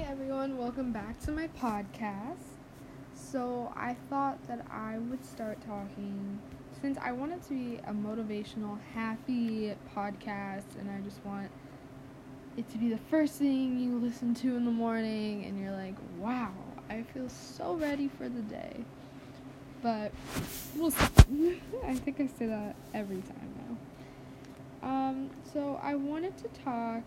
everyone, welcome back to my podcast. So, I thought that I would start talking since I want it to be a motivational, happy podcast, and I just want it to be the first thing you listen to in the morning, and you're like, wow, I feel so ready for the day. But, we'll see. I think I say that every time now. So I wanted to talk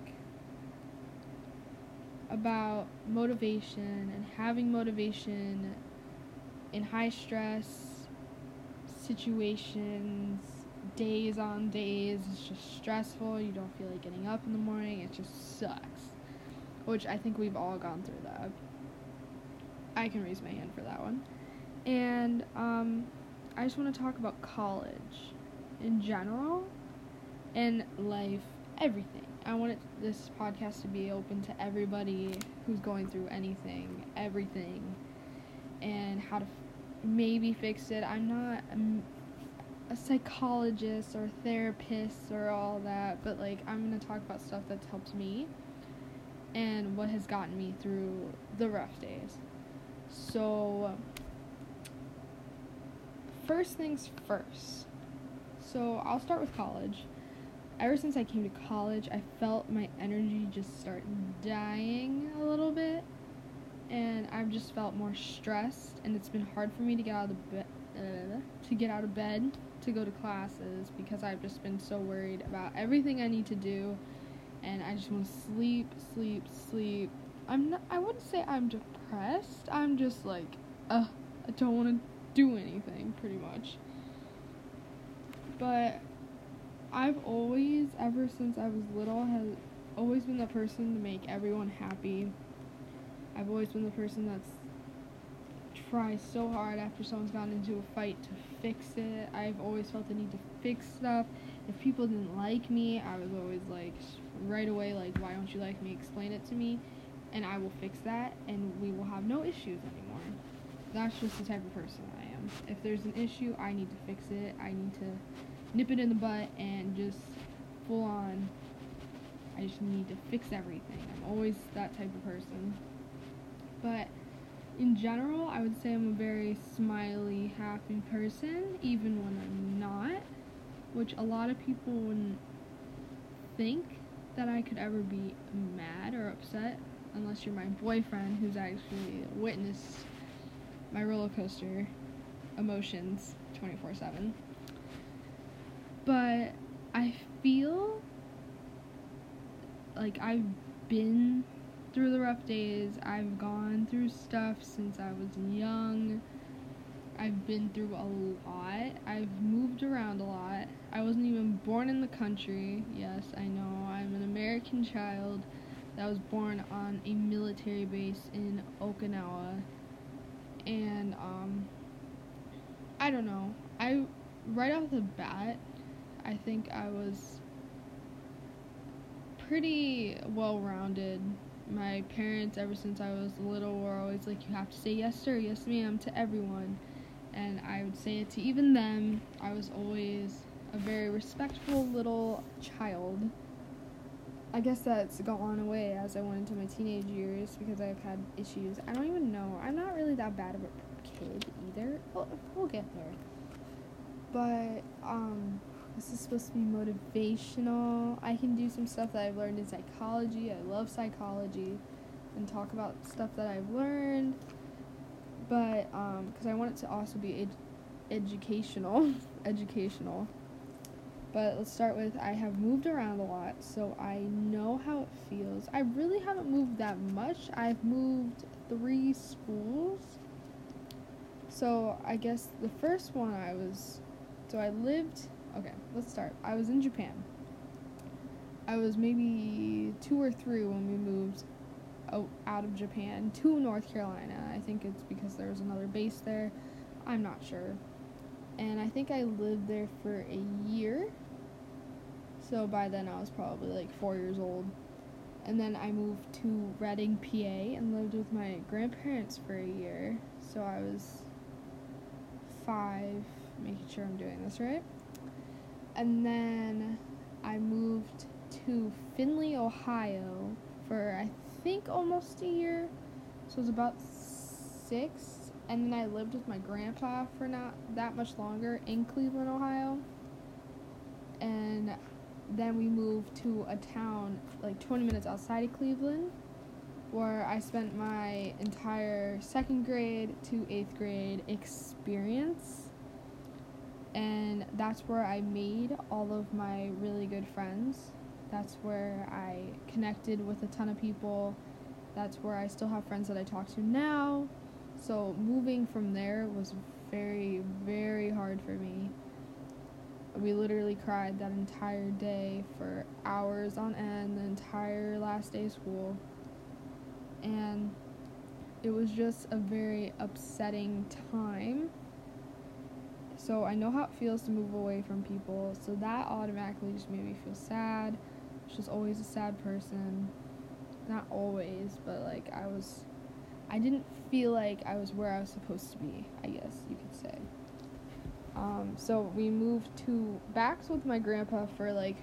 about motivation and having motivation in high stress situations, days on days. It's just stressful. You don't feel like getting up in the morning. It just sucks. Which I think we've all gone through that. I can raise my hand for that one. And I just want to talk about college in general and life, everything. I want this podcast to be open to everybody who's going through anything, everything, and how to maybe fix it. I'm not a psychologist or therapist or all that, but I'm going to talk about stuff that's helped me and what has gotten me through the rough days. So, first things first. So, I'll start with college. Ever since I came to college, I felt my energy just start dying a little bit, and I've just felt more stressed, and it's been hard for me to get out of bed to go to classes because I've just been so worried about everything I need to do, and I just want to sleep. I wouldn't say I'm depressed. I'm just I don't want to do anything, pretty much. But I've always, ever since I was little, has always been the person to make everyone happy. I've always been the person that's tries so hard after someone's gotten into a fight to fix it. I've always felt the need to fix stuff. If people didn't like me, I was always right away, why don't you like me? Explain it to me, and I will fix that, and we will have no issues anymore. That's just the type of person I am. If there's an issue, I need to fix it. I need to nip it in the butt and just full on, I just need to fix everything. I'm always that type of person. But in general, I would say I'm a very smiley, happy person, even when I'm not, which a lot of people wouldn't think that I could ever be mad or upset unless you're my boyfriend, who's actually witnessed my roller coaster emotions 24/7. But I feel like I've been through the rough days. I've gone through stuff since I was young. I've been through a lot. I've moved around a lot. I wasn't even born in the country. Yes, I know. I'm an American child that was born on a military base in Okinawa. And, I don't know. Right off the bat, I think I was pretty well-rounded. My parents, ever since I was little, were always like, you have to say yes sir, yes ma'am to everyone. And I would say it to even them. I was always a very respectful little child. I guess that's gone away as I went into my teenage years because I've had issues. I don't even know. I'm not really that bad of a kid either. We'll get there. But, this is supposed to be motivational. I can do some stuff that I've learned in psychology. I love psychology and talk about stuff that I've learned. But, because I want it to also be educational. But let's start with, I have moved around a lot, so I know how it feels. I really haven't moved that much. I've moved 3 schools. So I guess the first one let's start. I was in Japan. I was maybe 2 or 3 when we moved out of Japan to North Carolina. I think it's because there was another base there. I'm not sure. And I think I lived there for a year. So by then I was probably 4 years old. And then I moved to Reading, PA, and lived with my grandparents for a year. So I was 5, making sure I'm doing this right. And then I moved to Findlay, Ohio for I think almost a year. So it was about 6. And then I lived with my grandpa for not that much longer in Cleveland, Ohio. And then we moved to a town like 20 minutes outside of Cleveland, where I spent my entire 2nd grade to 8th grade experience. And that's where I made all of my really good friends. That's where I connected with a ton of people. That's where I still have friends that I talk to now. So moving from there was very, very hard for me. We literally cried that entire day for hours on end, the entire last day of school. And it was just a very upsetting time. So I know how it feels to move away from people. So that automatically just made me feel sad. I was just always a sad person. Not always, but like I didn't feel like I was where I was supposed to be, I guess you could say. So we moved to Bax with my grandpa for like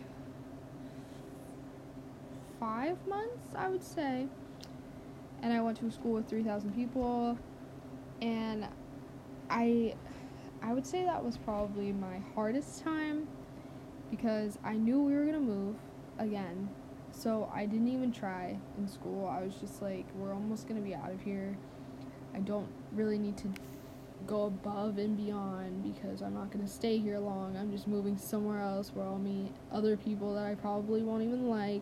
5 months, I would say. And I went to a school with 3,000 people. And I would say that was probably my hardest time, because I knew we were going to move again. So I didn't even try in school. I was just like, we're almost going to be out of here. I don't really need to go above and beyond, because I'm not going to stay here long. I'm just moving somewhere else where I'll meet other people that I probably won't even like.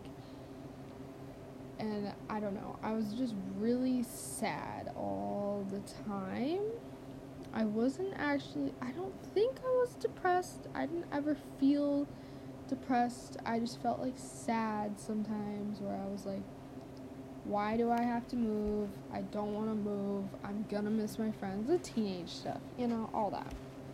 And I don't know. I was just really sad all the time. I don't think I was depressed. I didn't ever feel depressed. I just felt like sad sometimes, where I was like, why do I have to move? I don't want to move. I'm gonna miss my friends. The teenage stuff, all that.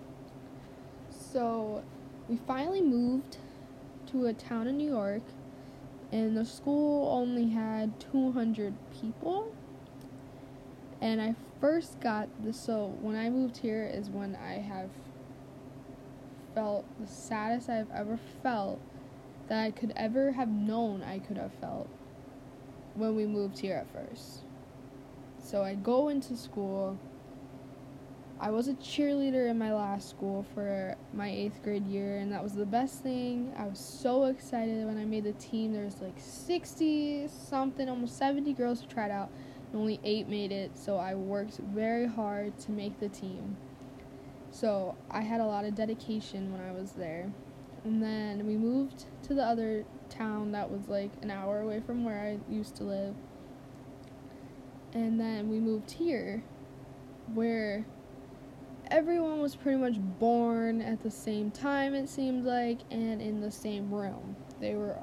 So we finally moved to a town in New York, and the school only had 200 people. And I first got this, so when I moved here is when I have felt the saddest I've ever felt, that I could ever have known I could have felt when we moved here at first. So I go into school. I was a cheerleader in my last school for my 8th grade year, and that was the best thing. I was so excited when I made the team. There was like 60 something, almost 70 girls who tried out, and only 8 made it. So I worked very hard to make the team. So I had a lot of dedication when I was there. And then we moved to the other town that was like an hour away from where I used to live. And then we moved here, where everyone was pretty much born at the same time, it seemed like, and in the same room. They were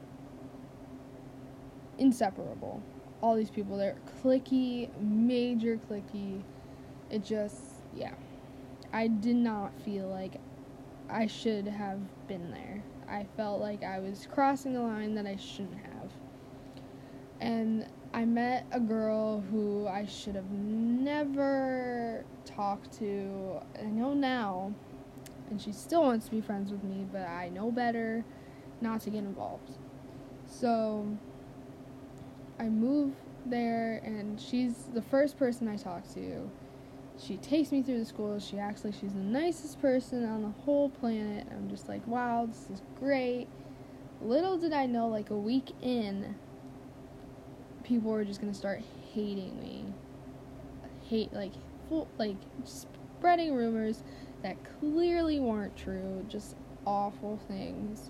inseparable. All these people, they're cliquey, major cliquey. It just, yeah. I did not feel like I should have been there. I felt like I was crossing a line that I shouldn't have. And I met a girl who I should have never talked to. I know now, and she still wants to be friends with me, but I know better not to get involved. So I move there, and she's the first person I talk to. She takes me through the school. She acts like she's the nicest person on the whole planet. I'm just like, wow, this is great. Little did I know, like a week in, people were just gonna start hating me. Spreading rumors that clearly weren't true, just awful things.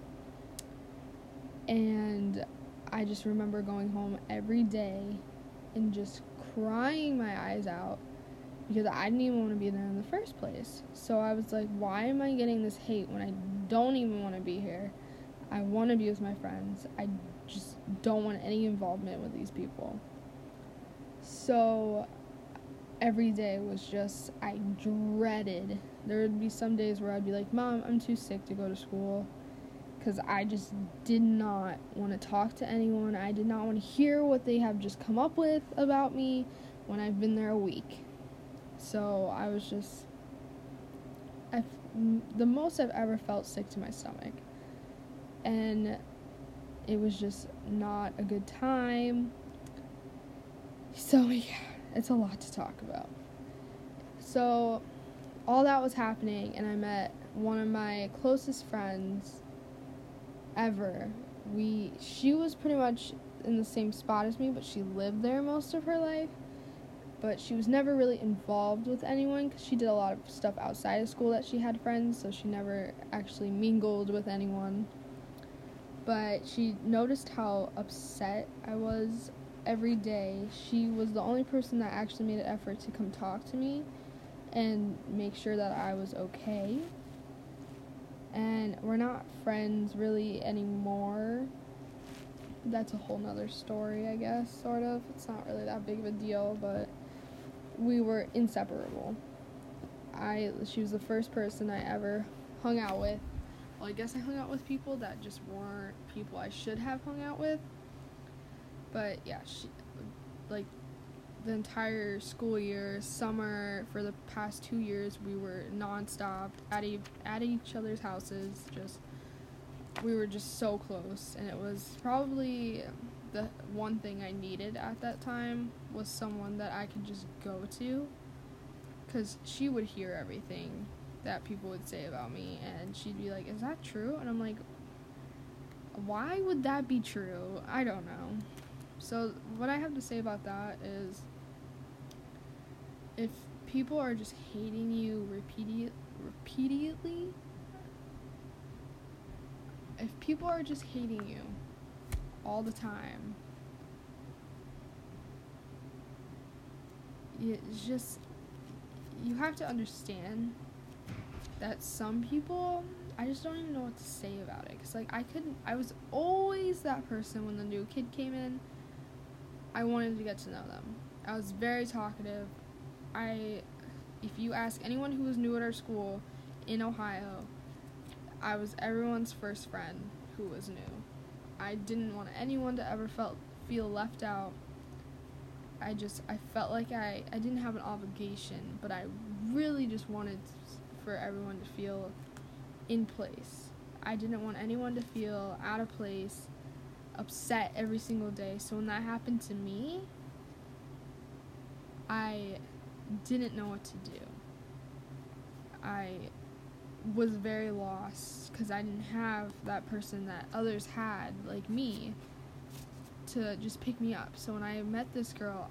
And I just remember going home every day and just crying my eyes out, because I didn't even want to be there in the first place. So I was like, why am I getting this hate when I don't even want to be here? I want to be with my friends. I just don't want any involvement with these people. So every day was just, I dreaded. There would be some days where I'd be like, Mom, I'm too sick to go to school, because I just did not want to talk to anyone. I did not want to hear what they have just come up with about me when I've been there a week. So I was just, the most I've ever felt sick to my stomach. And it was just not a good time. So, yeah, it's a lot to talk about. So, all that was happening, and I met one of my closest friends ever. She was pretty much in the same spot as me, but she lived there most of her life. But she was never really involved with anyone because she did a lot of stuff outside of school that she had friends, so she never actually mingled with anyone. But she noticed how upset I was every day. She was the only person that actually made an effort to come talk to me and make sure that I was okay. And we're not friends really anymore. That's a whole nother story, I guess, sort of. It's not really that big of a deal, but we were inseparable. She was the first person I ever hung out with. Well, I guess I hung out with people that just weren't people I should have hung out with. But yeah, like the entire school year, summer, for the past 2 years, we were nonstop at each other's houses. We were just so close, and it was probably the one thing I needed at that time was someone that I could just go to, because she would hear everything that people would say about me, and she'd be like, is that true? And I'm like, why would that be true? I don't know. So what I have to say about that is, if people are just hating you repeatedly, if people are just hating you all the time, it's just, you have to understand that some people, I just don't even know what to say about it, because like I was always that person when the new kid came in. I wanted to get to know them. I was very talkative. If you ask anyone who was new at our school in Ohio, I was everyone's first friend who was new. I didn't want anyone to ever feel left out. I felt like I didn't have an obligation, but I really just wanted for everyone to feel in place. I didn't want anyone to feel out of place, upset every single day. So when that happened to me, I didn't know what to do. I was very lost because I didn't have that person that others had, like me, to just pick me up. So when I met this girl,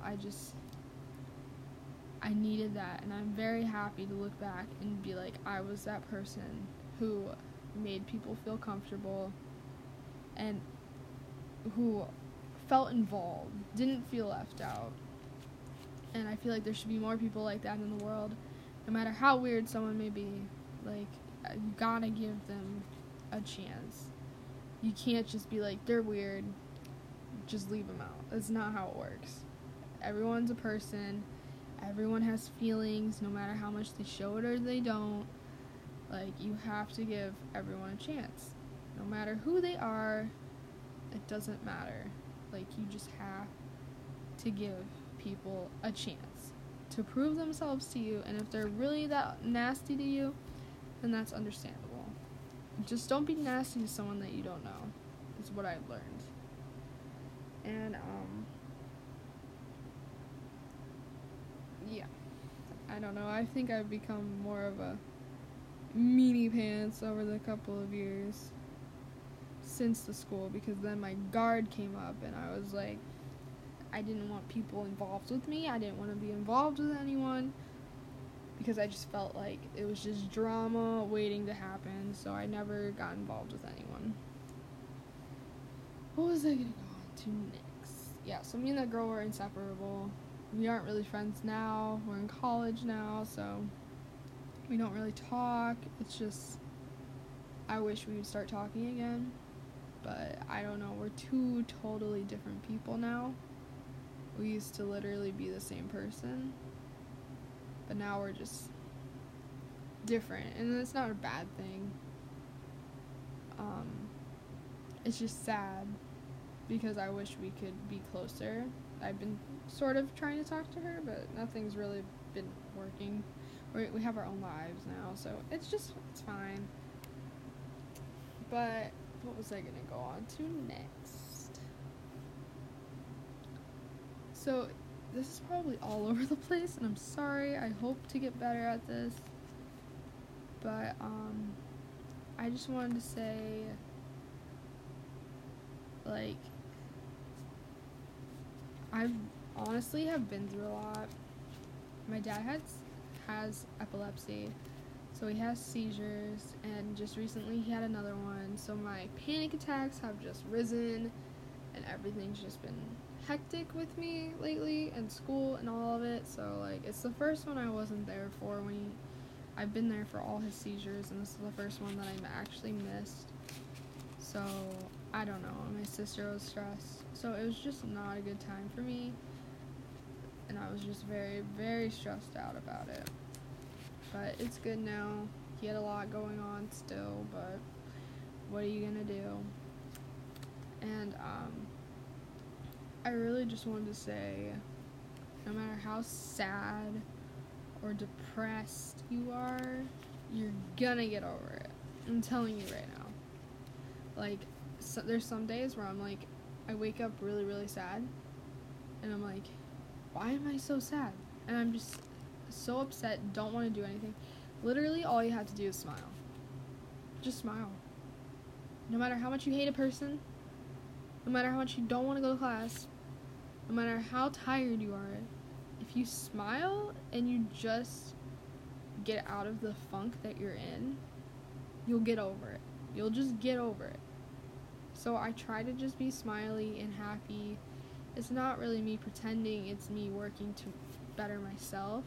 I needed that, and I'm very happy to look back and be like, I was that person who made people feel comfortable and who felt involved, didn't feel left out. And I feel like there should be more people like that in the world, no matter how weird someone may be. Like, you gotta give them a chance. You can't just be like, they're weird, just leave them out. That's not how it works. Everyone's a person. Everyone has feelings, no matter how much they show it or they don't. Like, you have to give everyone a chance. No matter who they are, it doesn't matter. Like, you just have to give people a chance to prove themselves to you, and if they're really that nasty to you, then that's understandable. Just don't be nasty to someone that you don't know, is what I've learned. And, yeah. I don't know, I think I've become more of a meanie pants over the couple of years since the school, because then my guard came up, and I was like, I didn't want people involved with me. I didn't want to be involved with anyone, because I just felt like it was just drama waiting to happen, so I never got involved with anyone. What was I going to go on to next? Yeah, so me and that girl were inseparable. We aren't really friends now. We're in college now, so we don't really talk. It's just, I wish we would start talking again, but I don't know. We're two totally different people now. We used to literally be the same person, but now we're just different, and it's not a bad thing. It's just sad, because I wish we could be closer. I've been sort of trying to talk to her, but nothing's really been working. We have our own lives now, so it's fine. But what was I gonna go on to next? So this is probably all over the place, and I'm sorry. I hope to get better at this. But, I just wanted to say, like, I honestly have been through a lot. My dad has epilepsy, so he has seizures, and just recently he had another one, so my panic attacks have just risen, and everything's just been hectic with me lately, and school and all of it. So, like, it's the first one I wasn't there for when I've been there for all his seizures, and this is the first one that I actually missed. So, I don't know. My sister was stressed. So, it was just not a good time for me. And I was just very, very stressed out about it. But it's good now. He had a lot going on still, but what are you gonna do? And, I really just wanted to say, no matter how sad or depressed you are, you're gonna get over it. I'm telling you right now. Like, so there's some days where I'm like, I wake up really, really sad, and I'm like, why am I so sad? And I'm just so upset, don't want to do anything. Literally, all you have to do is smile. Just smile. No matter how much you hate a person, no matter how much you don't want to go to class, no matter how tired you are, if you smile and you just get out of the funk that you're in, you'll get over it. You'll just get over it. So I try to just be smiley and happy. It's not really me pretending, it's me working to better myself.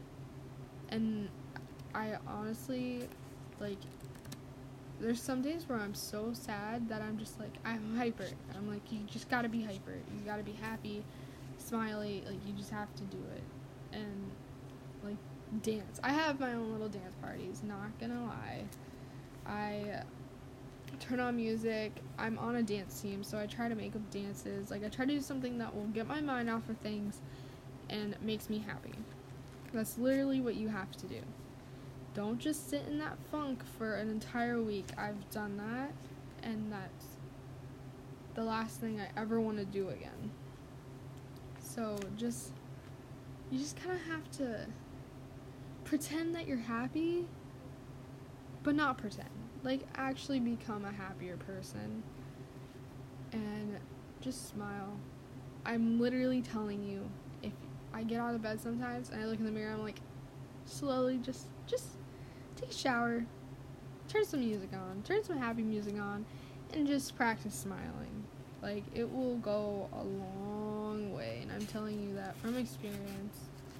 And I honestly, like, there's some days where I'm so sad that I'm just like, I'm hyper. I'm like, you just gotta be hyper. You gotta be happy, smiley. Like, you just have to do it. And, like, dance. I have my own little dance parties, not gonna lie. I turn on music. I'm on a dance team, so I try to make up dances. Like, I try to do something that will get my mind off of things and makes me happy. That's literally what you have to do. Don't just sit in that funk for an entire week. I've done that, and that's the last thing I ever want to do again. So you just kind of have to pretend that you're happy, but not pretend. Like, actually become a happier person, and just smile. I'm literally telling you, if I get out of bed sometimes and I look in the mirror, I'm like, slowly just take a shower, turn some music on, turn some happy music on, and just practice smiling. Like, it will go a long way, and I'm telling you that from experience.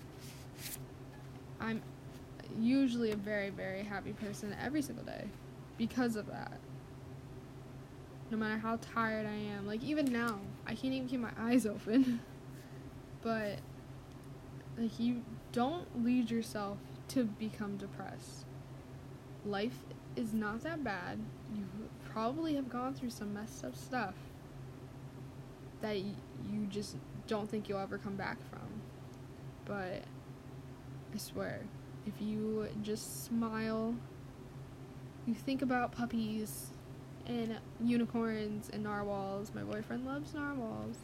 I'm usually a very, very happy person every single day because of that. No matter how tired I am, like, even now, I can't even keep my eyes open. But, like, you don't lead yourself to become depressed. Life is not that bad. You probably have gone through some messed up stuff that you just don't think you'll ever come back from. But I swear, if you just smile, you think about puppies and unicorns and narwhals. My boyfriend loves narwhals.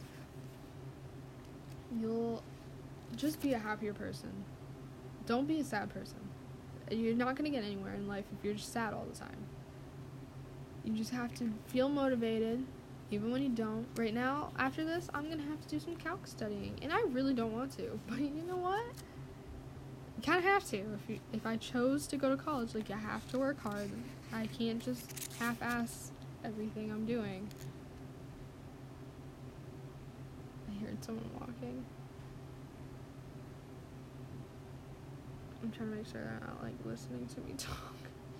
You'll just be a happier person. Don't be a sad person. You're not going to get anywhere in life if you're just sad all the time. You just have to feel motivated, even when you don't. Right now, after this, I'm going to have to do some calc studying, and I really don't want to. But you know what? You kind of have to. If I chose to go to college, like, I have to work hard. I can't just half-ass everything I'm doing. I heard someone walking. I'm trying to make sure they're not, like, listening to me talk.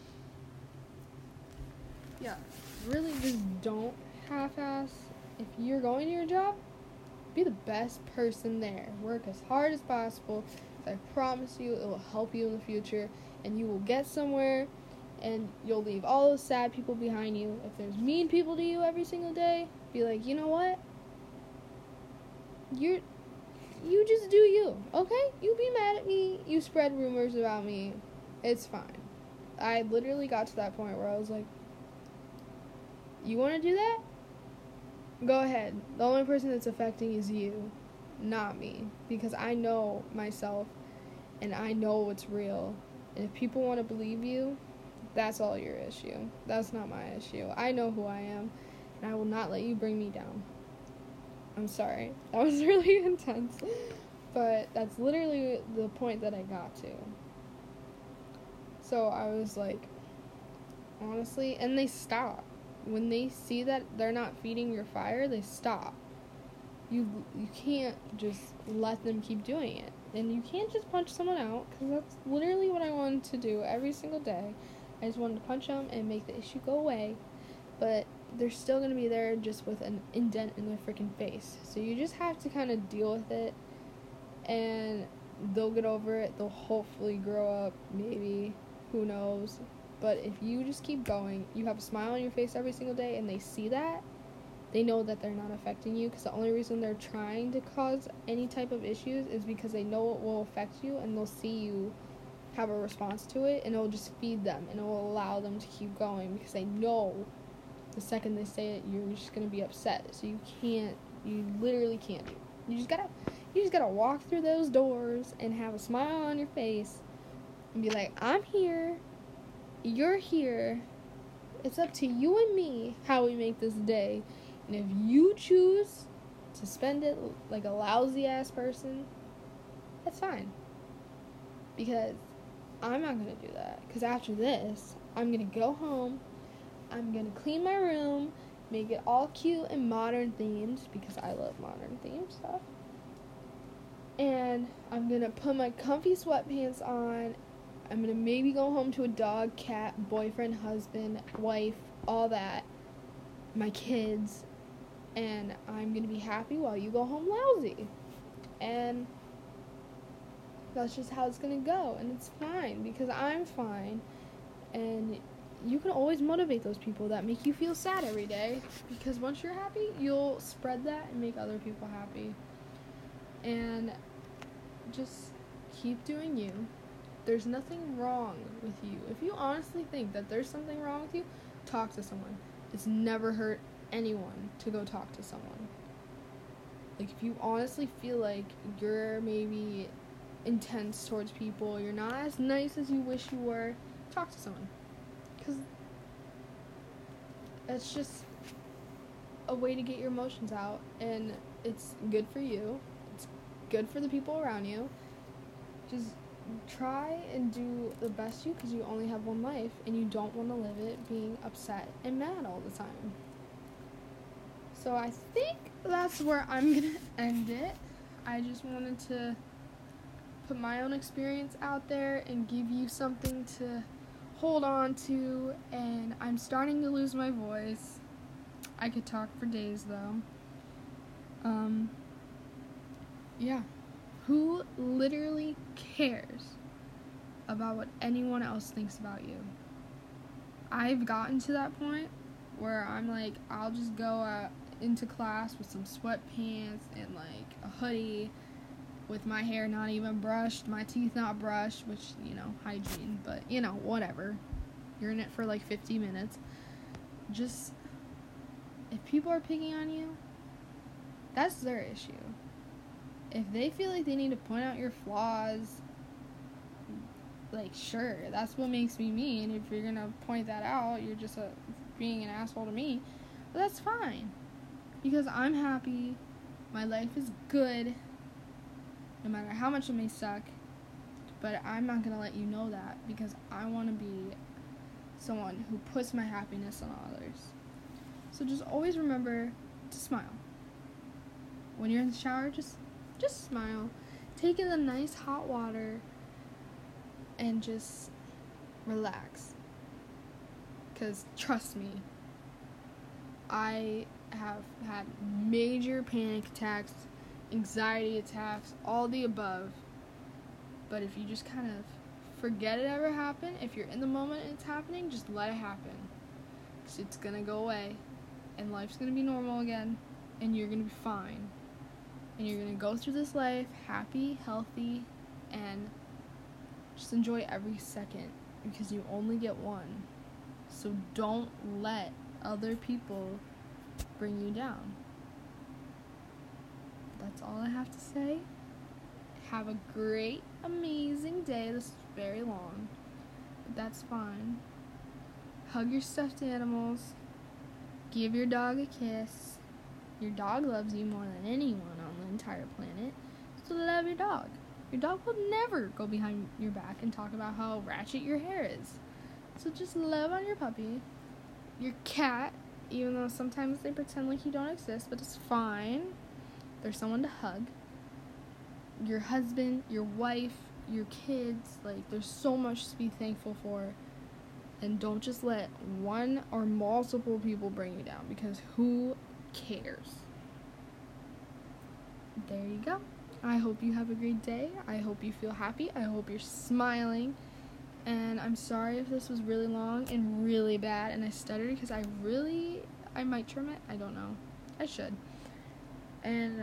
Yeah, really just don't half-ass. If you're going to your job, be the best person there. Work as hard as possible. I promise you it will help you in the future, and you will get somewhere, and you'll leave all those sad people behind you. If there's mean people to you every single day, be like, you know what? You just do you, okay? You be mad at me, you spread rumors about me, it's fine. I literally got to that point where I was like, you want to do that? Go ahead. The only person that's affecting is you. not me, because I know myself and I know what's real. And if people want to believe you, that's all your issue. That's not my issue. I know who I am, and I will not let you bring me down. I'm sorry. That was really intense. But that's literally the point that I got to. So I was like, honestly, and they stop. When they see that they're not feeding your fire, they stop. You can't just let them keep doing it. And you can't just punch someone out, because that's literally what I wanted to do every single day. I just wanted to punch them and make the issue go away. But they're still going to be there just with an indent in their freaking face. So you just have to kind of deal with it. And they'll get over it. They'll hopefully grow up, maybe. Who knows? But if you just keep going, you have a smile on your face every single day, and they see that, they know that they're not affecting you, because the only reason they're trying to cause any type of issues is because they know it will affect you, and they'll see you have a response to it, and it'll just feed them, and it will allow them to keep going, because they know the second they say it, you're just going to be upset. So you literally can't do it. You just gotta walk through those doors and have a smile on your face and be like, I'm here, you're here, it's up to you and me how we make this day. And if you choose to spend it like a lousy ass person, that's fine. Because I'm not gonna do that. Because after this, I'm gonna go home, I'm gonna clean my room, make it all cute and modern themed, because I love modern themed stuff. And I'm gonna put my comfy sweatpants on. I'm gonna maybe go home to a dog, cat, boyfriend, husband, wife, all that, my kids, and I'm gonna be happy while you go home lousy. And that's just how it's gonna go, and it's fine, because I'm fine. And you can always motivate those people that make you feel sad every day, because once you're happy, you'll spread that and make other people happy. And just keep doing you. There's nothing wrong with you. If you honestly think that there's something wrong with you, talk to someone. It's never hurt anyone to go talk to someone. Like, if you honestly feel like you're maybe intense towards people, you're not as nice as you wish you were, talk to someone. Because it's just a way to get your emotions out, and it's good for you. It's good for the people around you. Just try and do the best you, because you only have one life, and you don't want to live it being upset and mad all the time. So I think that's where I'm going to end it. I just wanted to put my own experience out there and give you something to hold on to, and I'm starting to lose my voice. I could talk for days, though. Yeah. Who literally cares about what anyone else thinks about you? I've gotten to that point where I'm like, I'll just go into class with some sweatpants and like a hoodie, with my hair not even brushed, my teeth not brushed, which, hygiene, but, whatever. You're in it for like 50 minutes. Just, if people are picking on you, that's their issue. If they feel like they need to point out your flaws, like, sure, that's what makes me mean. If you're gonna point that out, you're just being an asshole to me. But that's fine. Because I'm happy, my life is good, no matter how much it may suck. But I'm not gonna let you know that, because I want to be someone who puts my happiness on others. So just always remember to smile. When you're in the shower, just smile. Take in the nice hot water and just relax. Because trust me, I have had major panic attacks, anxiety attacks, all the above. But if you just kind of forget it ever happened, if you're in the moment and it's happening, just let it happen. Because it's going to go away, and life's going to be normal again, and you're going to be fine. And you're going to go through this life happy, healthy, and just enjoy every second, because you only get one. So don't let other people bring you down. that's all I have to say. Have a great, amazing day. This is very long, but that's fine. Hug your stuffed animals. Give your dog a kiss. Your dog loves you more than anyone on the entire planet, so love your dog. Your dog will never go behind your back and talk about how ratchet your hair is. So just love on your puppy. Your cat, even though sometimes they pretend like you don't exist, but it's fine. There's someone to hug. Your husband, your wife, your kids, like, there's so much to be thankful for. And don't just let one or multiple people bring you down, because who cares? There you go. I hope you have a great day. I hope you feel happy. I hope you're smiling. And I'm sorry if this was really long and really bad and I stuttered, because I might trim it. I don't know. I should. And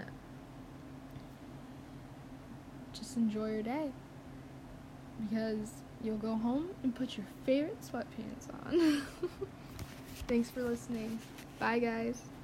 just enjoy your day, because you'll go home and put your favorite sweatpants on. Thanks for listening. Bye, guys.